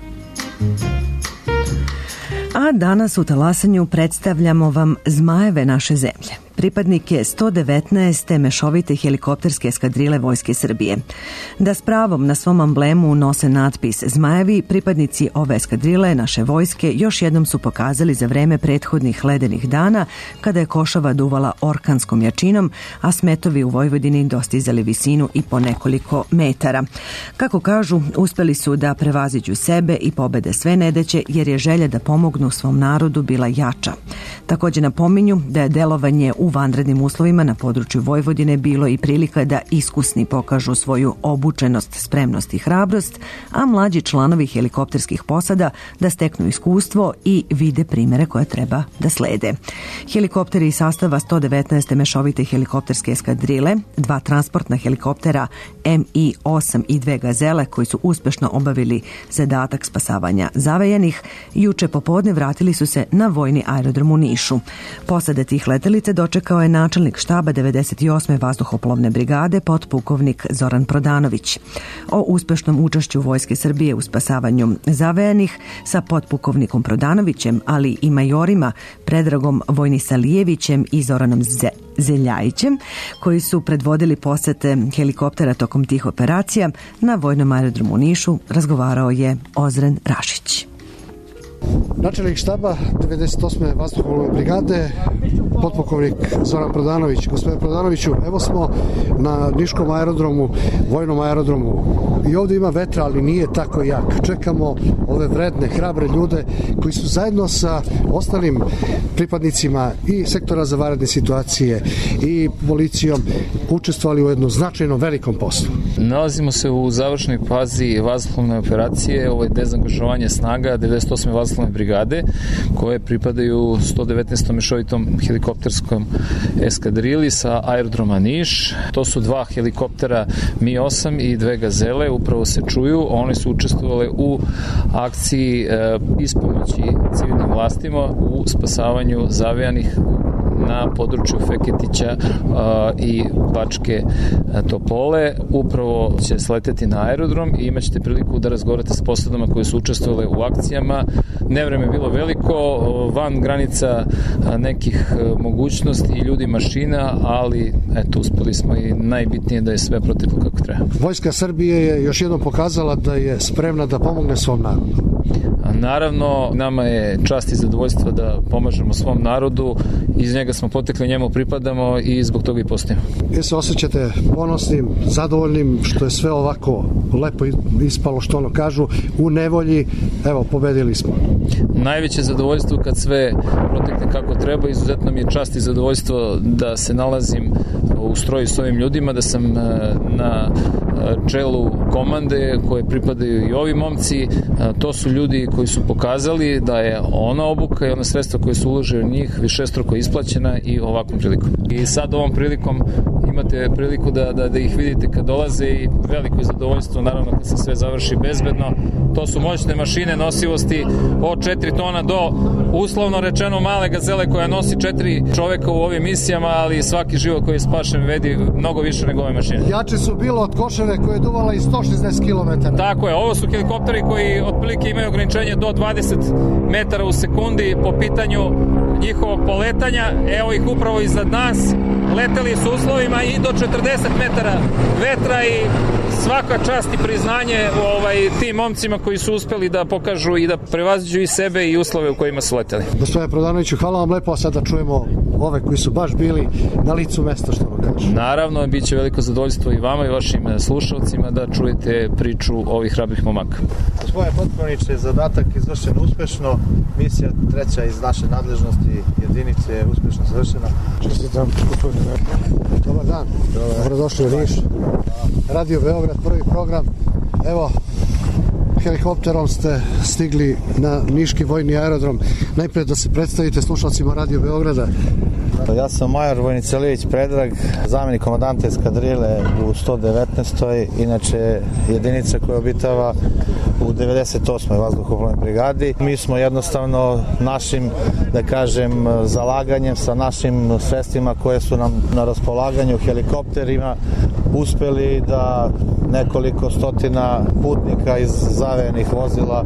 [SPEAKER 5] A danas u talasanju predstavljamo vam zmajeve naše zemlje. Pripadnike sto devetnaeste mešovite helikopterske eskadrile Vojske Srbije. Da s pravom na svom amblemu nose natpis Zmajevi, pripadnici ove eskadrile naše vojske još jednom su pokazali za vreme prethodnih ledenih dana kada je košava duvala orkanskom jačinom, a smetovi u Vojvodini dostizali visinu i po nekoliko metara. Kako kažu, uspeli su da prevaziđu sebe i pobede sve nedaće jer je želja da pomognu svom narodu bila jača. Takođe napominju da je delovanje u u vanrednim uslovima na području Vojvodine bilo i prilika da iskusni pokažu svoju obučenost, spremnost i hrabrost, a mlađi članovi helikopterskih posada da steknu iskustvo i vide primere koje treba da slede. Helikopteri iz sastava sto devetnaeste mešovite helikopterske eskadrile, dva transportna helikoptera M I osam i dve Gazele koji su uspešno obavili zadatak spasavanja zavejanih, juče popodne vratili su se na vojni aerodrom u Nišu. Posade tih letelice dočekao je načelnik štaba devedeset osme vazduhoplovne brigade potpukovnik Zoran Prodanović. O uspešnom učešću Vojske Srbije u spasavanju zavejanih sa potpukovnikom Prodanovićem, ali i majorima Predragom Vojnisalijevićem i Zoranom Z Zeljajićem, koji su predvodili posete helikoptera tokom tih operacija, na vojnom aerodromu u Nišu razgovarao je Ozren Rašić.
[SPEAKER 14] Načelnik štaba devedeset osme vazduhoplovne brigade, potpukovnik Zoran Prodanović. Gospodine Prodanoviću, evo smo na niškom aerodromu, vojnom aerodromu, i ovdje ima vetra, ali nije tako jak. Čekamo ove vredne, hrabre ljude koji su zajedno sa ostalim pripadnicima i sektora za vanredne situacije i policijom učestvovali u jednom značajnom velikom poslu.
[SPEAKER 15] Nalazimo se u završnoj fazi vazduhoplovne operacije, ovo je dezangažovanje snaga devedeset osme vazduhoplovne brigade, koje pripadaju sto devetnaestom mešovitom helikopterskom eskadrili sa aerodroma Niš. To su dva helikoptera M I osam i dve Gazele, upravo se čuju. One su učestvovale u akciji e, ispomoći civilnim vlastima u spasavanju zavejanih na području Feketića a, i Bačke a, Topole. Upravo će sleteti na aerodrom i imaćete priliku da razgovarate s posadama koje su učestvovale u akcijama. Nevreme je bilo veliko, van granica a, nekih a, mogućnosti i ljudi mašina, ali eto, uspeli smo i najbitnije da je sve proteklo kako treba.
[SPEAKER 14] Vojska Srbije je još jednom pokazala da je spremna da pomogne svom narodu.
[SPEAKER 15] Naravno, nama je čast i zadovoljstvo da pomažemo svom narodu, iz njega smo potekli, njemu pripadamo i zbog toga i postojimo.
[SPEAKER 14] Vi se osjećate ponosnim, zadovoljnim što je sve ovako lepo ispalo, što ono kažu, u nevolji, evo, pobedili smo.
[SPEAKER 15] Najveće zadovoljstvo kad sve protekne kako treba, izuzetno mi je čast i zadovoljstvo da se nalazim u stroju s ovim ljudima, da sam na čelu komande koje pripadaju i ovi momci. To su ljudi koji su pokazali da je ona obuka i ona sredstva koje su uložili u njih višestruko isplaćena i ovakvom prilikom. I sad ovom prilikom imate priliku da, da, da ih vidite kad dolaze i veliko je zadovoljstvo naravno kad se sve završi bezbedno. To su moćne mašine nosivosti od četiri tona do uslovno rečeno male Gazele koja nosi četiri čoveka u ovim misijama, ali svaki život koji je spašen vedi mnogo više nego ove mašine.
[SPEAKER 14] Jače su bilo od Koševe koje je duvala i sto šezdeset kilometara.
[SPEAKER 15] Tako je, ovo su helikopteri koji otprilike imaju ograničenje do dvadeset metara u sekundi po pitanju njihovog poletanja. Evo ih upravo iznad nas. Leteli su uslovima i do četrdeset metara vetra i svaka čast i priznanje ovaj, tim momcima koji su uspeli da pokažu i da prevaziđu i sebe i uslove u kojima su leteli.
[SPEAKER 14] Gospodine Prodanoviću, hvala vam lepo, a sada čujemo ove koji su baš bili na licu mesta, što vam kažu.
[SPEAKER 15] Naravno, bit će veliko zadovoljstvo i vama i vašim slušalcima da čujete priču ovih hrabrih momaka.
[SPEAKER 16] Gospodine potporniče, zadatak izvršen uspešno, misija treća iz naše nadležnosti jedinice je uspešno završena.
[SPEAKER 14] Čestitam, gospodine. Dobar dan, dobrodošli u Niš. Radio Beograd, prvi program. Evo, helikopterom ste stigli na Niški vojni aerodrom. Najprej da se predstavite slušalcima Radio Beograda.
[SPEAKER 16] Ja sam major Vojnisalijević Predrag, zamenik komandanta eskadrile u sto devetnaestoj, inače jedinica koja obitava u devedeset osmoj vazduhoplovnoj brigadi. Mi smo jednostavno našim, da kažem, zalaganjem sa našim sredstvima koje su nam na raspolaganju, helikopterima, uspeli da nekoliko stotina putnika iz zavejanih vozila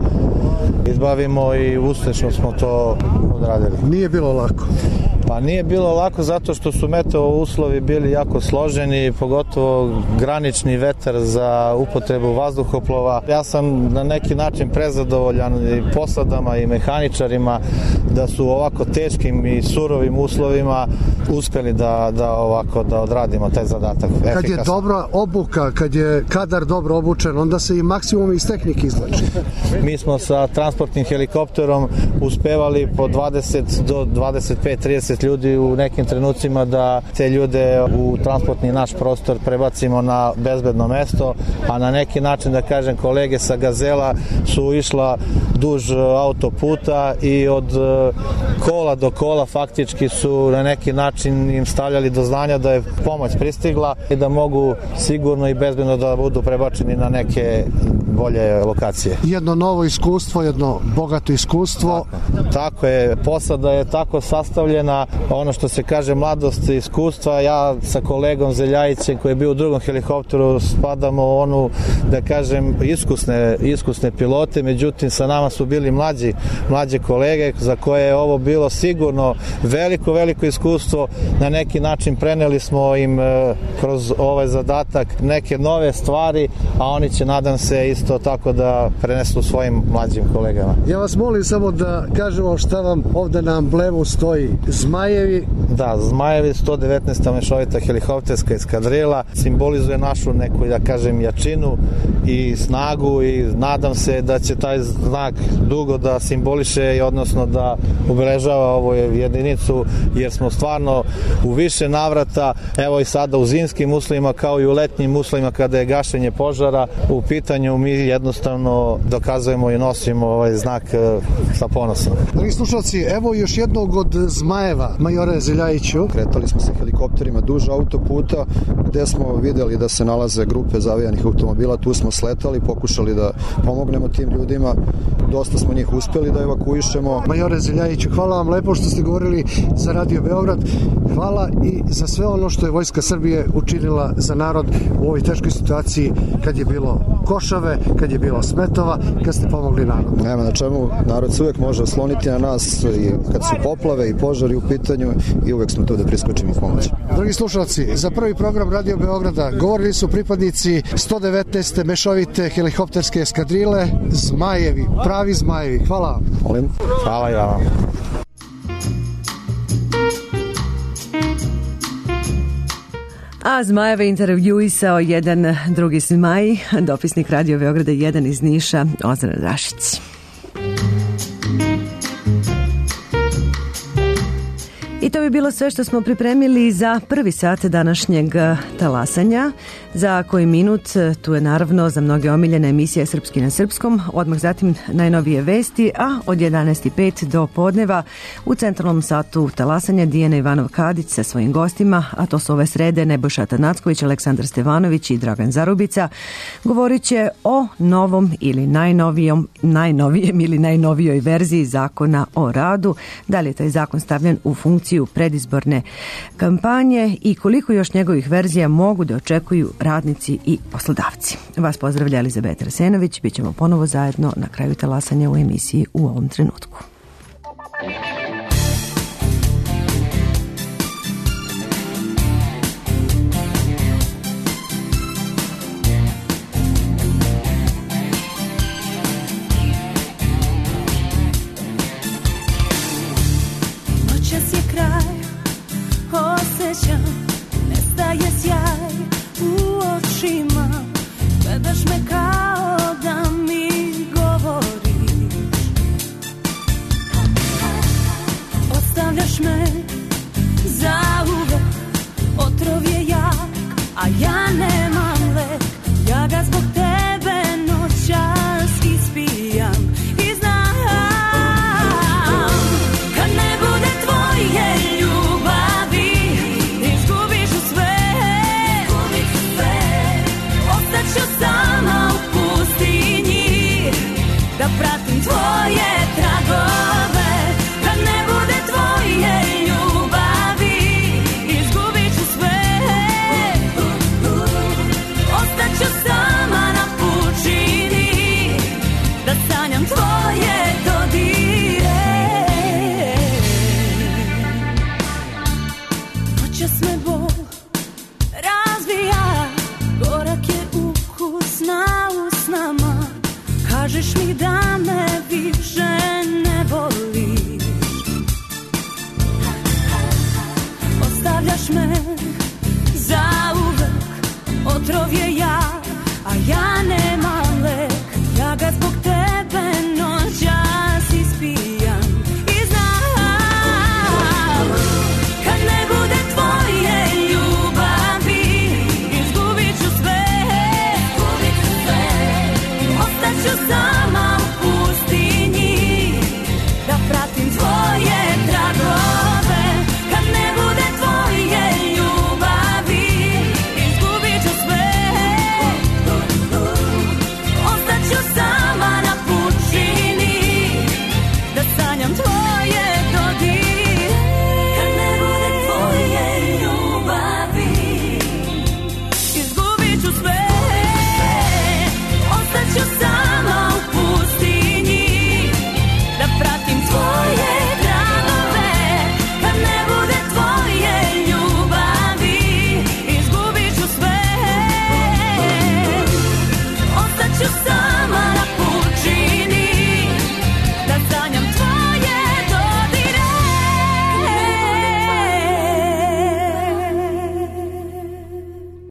[SPEAKER 16] izbavimo i uspešno smo to odradili.
[SPEAKER 14] Nije bilo lako.
[SPEAKER 16] Pa nije bilo lako zato što su meteo uslovi bili jako složeni, pogotovo granični vetar za upotrebu vazduhoplova. Ja sam na neki način prezadovoljan i posadama i mehaničarima da su u ovako teškim i surovim uslovima uspeli da, da ovako da odradimo taj zadatak efikasno.
[SPEAKER 14] Kad je dobra obuka, kad je kadar dobro obučen, onda se i maksimum iz tehnike izvlači.
[SPEAKER 16] Mi smo sa transportnim helikopterom uspevali po dvadeset do dvadeset pet trideset petnaest ljudi u nekim trenucima da te ljude u transportni naš prostor prebacimo na bezbedno mesto, a na neki način da kažem kolege sa Gazela su išla duž autoputa i od kola do kola faktički su na neki način im stavljali do znanja da je pomoć pristigla i da mogu sigurno i bezbedno da budu prebačeni na neke bolje lokacije.
[SPEAKER 14] Jedno novo iskustvo, jedno bogato iskustvo.
[SPEAKER 16] Tako, tako je, posada je tako sastavljena, ono što se kaže mladost i iskustva. Ja sa kolegom Zeljajićem koji je bio u drugom helikopteru spadamo u onu, da kažem, iskusne, iskusne pilote, međutim sa nama su bili mlađi, mlađe kolege za koje je ovo bilo sigurno veliko, veliko iskustvo. Na neki način preneli smo im e, kroz ovaj zadatak neke nove stvari, a oni će, nadam se, isto tako da prenesu svojim mlađim kolegama.
[SPEAKER 14] Ja vas molim samo da kažemo šta vam ovde na amblemu stoji. Zmajevi.
[SPEAKER 16] Da, Zmajevi, sto devetnaesta mešovita helikopterska eskadrila, simbolizuje našu neku, da kažem, jačinu i snagu i nadam se da će taj znak dugo da simboliše i odnosno da obeležava ovu jedinicu, jer smo stvarno u više navrata, evo i sada u zimskim uslovima kao i u letnjim uslovima kada je gašenje požara u pitanju, mi jednostavno dokazujemo i nosimo ovaj znak sa ponosom.
[SPEAKER 14] Dragi slušalci, evo još jednog od Zmajeva, majore Zeljajiću.
[SPEAKER 17] Kretali smo se helikopterima duž autoputa gde smo videli da se nalaze grupe zavijanih automobila, tu smo sletali, pokušali da pomognemo tim ljudima, dosta smo njih uspeli da evakuišemo.
[SPEAKER 14] Majore Zeljajiću, hvala vam lepo što ste govorili za Radio Beograd, hvala i za sve ono što je Vojska Srbije učinila za narod u ovoj teškoj situaciji kad je bilo košave, kad je bilo smetova, kad ste pomogli narodu.
[SPEAKER 17] Nema na čemu, narod se uvek može osloniti na nas i kad su poplave i požari u pitanju i uvek smo tu da priskočimo pomoć.
[SPEAKER 14] Dragi slušalci, za prvi program Radio Beograda govorili su pripadnici sto devetnaeste mešovite helikopterske eskadrile, Zmajevi, pravi Zmajevi. Hvala vam.
[SPEAKER 17] Molim.
[SPEAKER 16] Hvala i vama.
[SPEAKER 5] A Zmajeve intervjuisao jedan drugi Zmaj, dopisnik Radio Beograda jedan iz Niša, Ozren Rašić. I to bi bilo sve što smo pripremili za prvi sat današnjeg talasanja. Za koji minut tu je naravno za mnoge omiljena emisija Srpski na srpskom, odmah zatim najnovije vesti, a od jedanaest i pet do podneva u centralnom satu talasanja Dijana Ivanov-Kadić sa svojim gostima, a to su ove srede Nebojša Atanacković, Aleksandar Stevanović i Dragan Zarubica. Govorit će o novom ili najnovijom, najnovijem ili najnovijoj verziji zakona o radu, da li je taj zakon stavljen u funkciju predizborne kampanje i koliko još njegovih verzija mogu da očekuju radnici i poslodavci. Vas pozdravlja Elizabeta Arsenović, bit ćemo ponovo zajedno na kraju talasanja u emisiji u ovom trenutku.
[SPEAKER 18] Noćas je kraj, osjećam, nestaje sjaj u očima, gledaš me kao da mi govoriš, ostavljaš me za uvek, otrov je jak, a ja ne